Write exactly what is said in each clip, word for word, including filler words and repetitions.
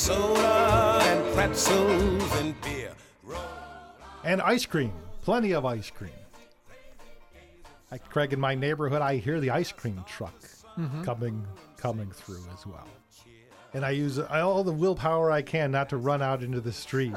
soda and pretzels and beer. And ice cream. Plenty of ice cream. Like Craig, in my neighborhood, I hear the ice cream truck mm-hmm. coming coming through as well. And I use all the willpower I can not to run out into the street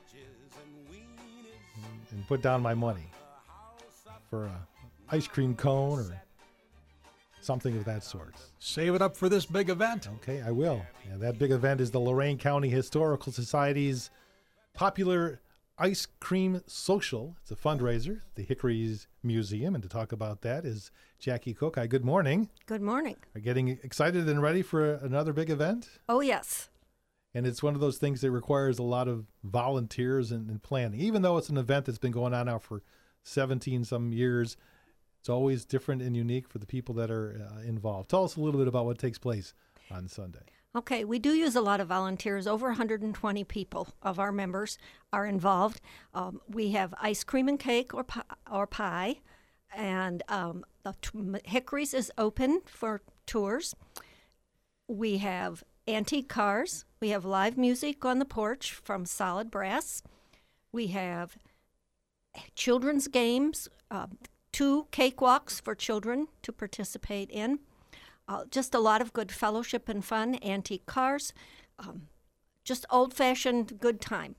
and put down my money for a ice cream cone or something of that sort. Save it up for this big event. Okay, I will. Yeah, that big event is the Lorain County Historical Society's popular Ice Cream Social. It's a fundraiser at the Hickory's Museum. And to talk about that is Jackie Cook. Hi, good morning. Good morning. Are you getting excited and ready for another big event? Oh, yes. And it's one of those things that requires a lot of volunteers and, and planning. Even though it's an event that's been going on now for seventeen some years, it's always different and unique for the people that are uh, involved. Tell us a little bit about what takes place on Sunday. Okay, we do use a lot of volunteers. Over one hundred twenty people of our members are involved. Um, we have ice cream and cake or pie, or pie, and um, the t- Hickory's is open for tours. We have antique cars. We have live music on the porch from Solid Brass. We have children's games, uh, two cakewalks for children to participate in. Uh, just a lot of good fellowship and fun, antique cars, um, just old-fashioned good time.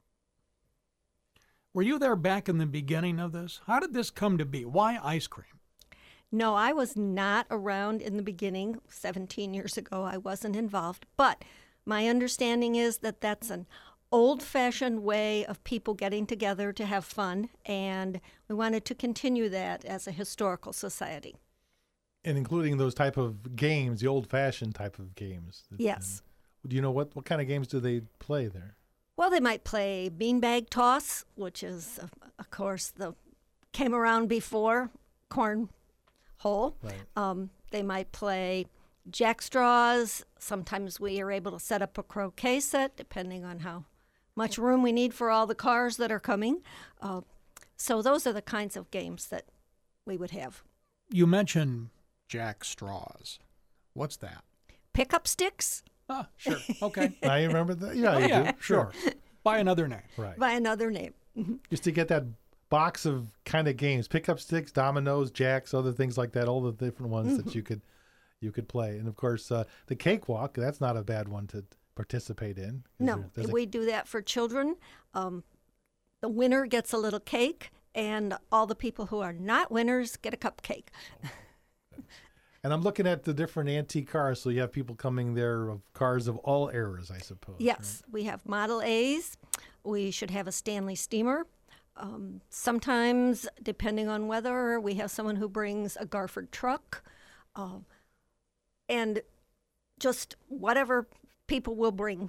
Were you there back in the beginning of this? How did this come to be? Why ice cream? No, I was not around in the beginning. seventeen years ago, I wasn't involved. But my understanding is that that's an old-fashioned way of people getting together to have fun, and we wanted to continue that as a historical society. And including those type of games, the old-fashioned type of games. Yes. And do you know what, what kind of games do they play there? Well, they might play beanbag toss, which is, of course, the came around before cornhole. Right. Um, they might play jackstraws. Sometimes we are able to set up a croquet set, depending on how much room we need for all the cars that are coming. Uh, so those are the kinds of games that we would have. You mentioned jack straws. What's that? Pickup sticks. Ah, sure. Okay. I remember that. Yeah, oh, you yeah, do. Sure. By another name. Right. By another name. Just to get that box of kind of games, pickup sticks, dominoes, jacks, other things like that, all the different ones mm-hmm. that you could you could play. And of course, uh, the cakewalk, that's not a bad one to participate in. Is no, there, we do that for children. Um, the winner gets a little cake, and all the people who are not winners get a cupcake. And I'm looking at the different antique cars, so you have people coming there of cars of all eras, I suppose. Yes, right? we have Model A's. We should have a Stanley Steamer. Um, sometimes, depending on weather, we have someone who brings a Garford truck. Uh, and just whatever people will bring.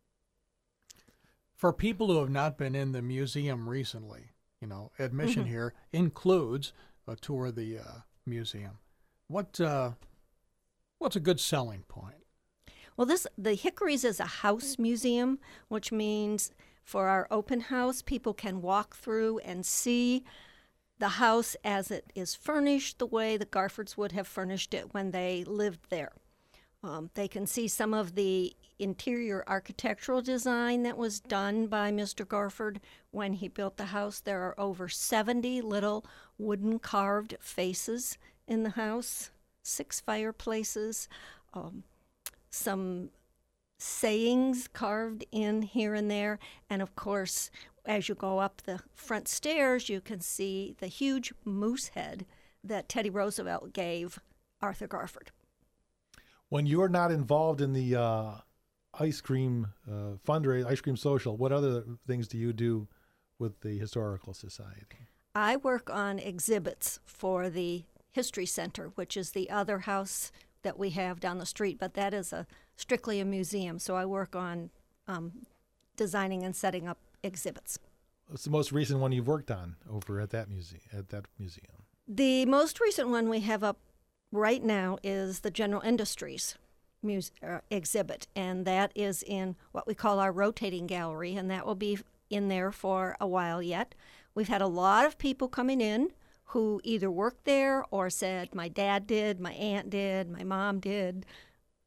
For people who have not been in the museum recently, you know, admission mm-hmm. here includes a tour of the uh, museum. What uh, what's a good selling point? Well, this the Hickory's is a house museum, which means for our open house, people can walk through and see the house as it is furnished, the way the Garfords would have furnished it when they lived there. Um, they can see some of the interior architectural design that was done by Mister Garford when he built the house. There are over seventy little wooden carved faces in the house, six fireplaces, um, some sayings carved in here and there, and of course, as you go up the front stairs, you can see the huge moose head that Teddy Roosevelt gave Arthur Garford. When you're not involved in the uh, ice cream uh, fundraiser, ice cream social, what other things do you do with the Historical Society? I work on exhibits for the History Center, which is the other house that we have down the street, but that is a strictly a museum. So I work on um, designing and setting up exhibits. What's the most recent one you've worked on over at that museum? At that museum, the most recent one we have up right now is the General Industries muse- uh, exhibit, and that is in what we call our rotating gallery, and that will be in there for a while yet. We've had a lot of people coming in who either worked there or said, my dad did, my aunt did, my mom did.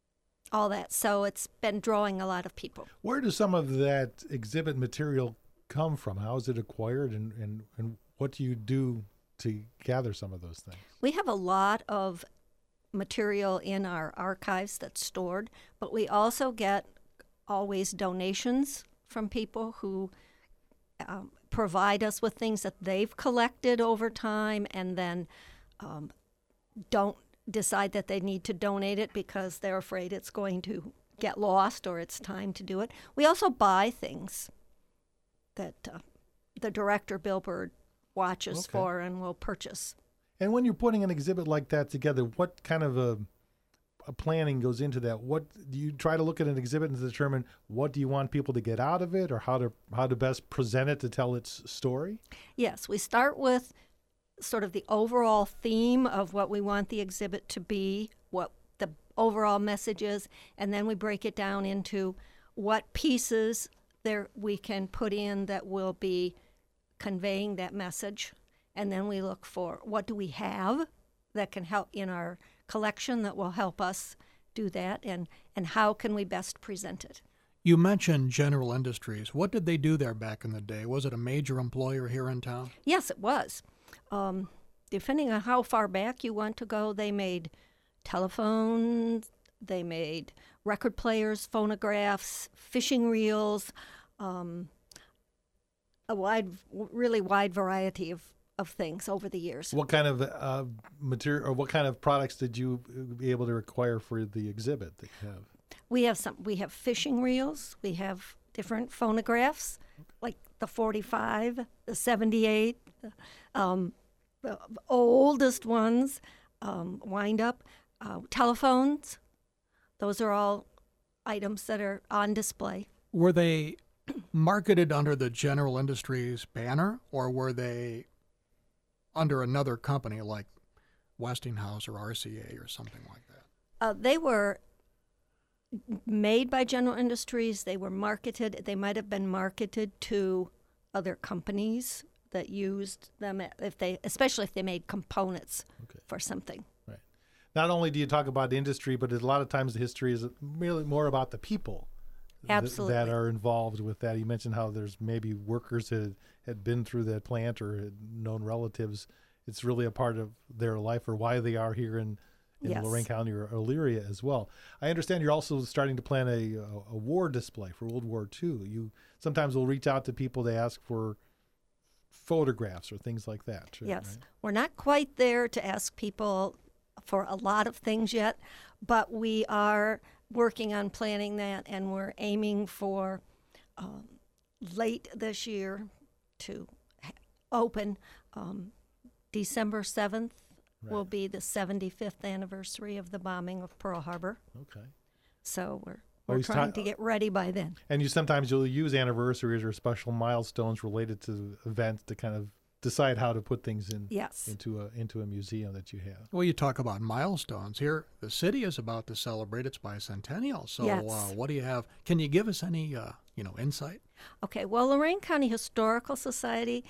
all that. So it's been drawing a lot of people. Where does some of that exhibit material come from? How is it acquired, and, and, and what do you do to gather some of those things? We have a lot of material in our archives that's stored, but we also get always donations from people who um, provide us with things that they've collected over time and then um, don't decide that they need to donate it because they're afraid it's going to get lost or it's time to do it. We also buy things that uh, the director, Bill Bird, watches Okay. for and will purchase. And when you're putting an exhibit like that together, what kind of a, a planning goes into that? What do you try to look at an exhibit and determine what do you want people to get out of it, or how to how to best present it to tell its story? Yes, we start with sort of the overall theme of what we want the exhibit to be, what the overall message is, and then we break it down into what pieces there we can put in that will be conveying that message. And then we look for what do we have that can help in our collection that will help us do that, and, and how can we best present it. You mentioned General Industries. What did they do there back in the day? Was it a major employer here in town? Yes, it was. Um, depending on how far back you want to go, they made telephones, they made record players, phonographs, fishing reels, um, a wide, really wide variety of, of things over the years. What kind of uh, material or what kind of products did you be able to acquire for the exhibit that you have? We have some. We have fishing reels. We have different phonographs, like the forty-five, the seventy-eight, the, um, the oldest ones, um, wind up, uh, telephones. Those are all items that are on display. Were they marketed under the General Industries banner, or were they under another company like Westinghouse or R C A or something like that? Uh, they were made by General Industries. They were marketed. They might have been marketed to other companies that used them, if they, especially if they made components Okay. for something. Right. Not only do you talk about the industry, but a lot of times the history is really more about the people th- Absolutely. that are involved with that. You mentioned how there's maybe workers that had been through that plant or had known relatives. It's really a part of their life or why they are here in, in Yes. Lorain County or Elyria as well. I understand you're also starting to plan a, a, a war display for World War Two. You sometimes will reach out to people, they ask for photographs or things like that. Too, Yes. right? We're not quite there to ask people for a lot of things yet, but we are working on planning that, and we're aiming for um, late this year to ha- open. Um, December seventh will Right. be the seventy-fifth anniversary of the bombing of Pearl Harbor. Okay. So we're, Well, we're he's trying ta- to get ready by then. And you sometimes you'll use anniversaries or special milestones related to events to kind of decide how to put things in Yes. into a into a museum that you have. Well, you talk about milestones here. The city is about to celebrate its bicentennial. So, Yes. uh, what do you have? Can you give us any, uh, you know, insight? Okay, well, Lorain County Historical Society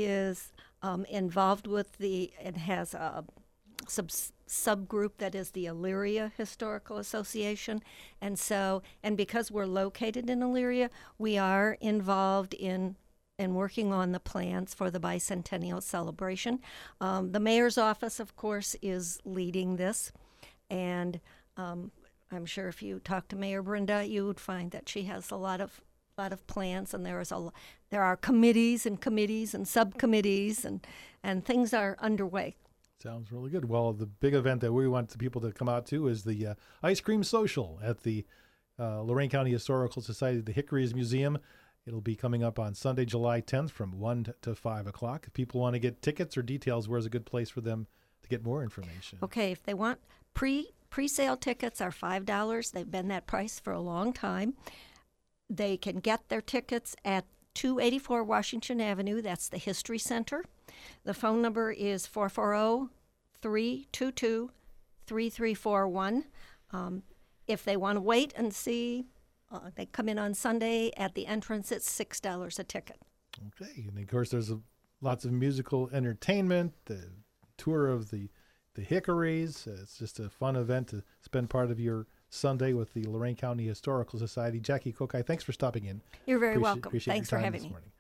is um, involved with the, it has a sub subgroup that is the Elyria Historical Association. And so, and because we're located in Elyria, we are involved in and working on the plans for the bicentennial celebration. Um, the mayor's office, of course, is leading this. And um, I'm sure if you talk to Mayor Brenda, you would find that she has a lot of lot of plans, and there is a there are committees and committees and subcommittees, and and things are underway. Sounds really good. Well, the big event that we want the people to come out to is the uh, Ice Cream Social at the uh, Lorain County Historical Society, the Hickories Museum. It'll be coming up on Sunday, July tenth from one to five o'clock. If people want to get tickets or details, where's a good place for them to get more information? Okay, if they want pre pre-sale tickets are five dollars. They've been that price for a long time. They can get their tickets at two eighty-four Washington Avenue. That's the History Center. The phone number is four four zero, three two two, three three four one. Um, if they want to wait and see, uh, they come in on Sunday at the entrance. It's six dollars a ticket. Okay, and of course there's a, lots of musical entertainment, the tour of the the Hickories. Uh, it's just a fun event to spend part of your Sunday with the Lorain County Historical Society. Jackie Kokai, thanks for stopping in. You're very Appreciate- welcome. appreciate your Thanks for time having this me. morning.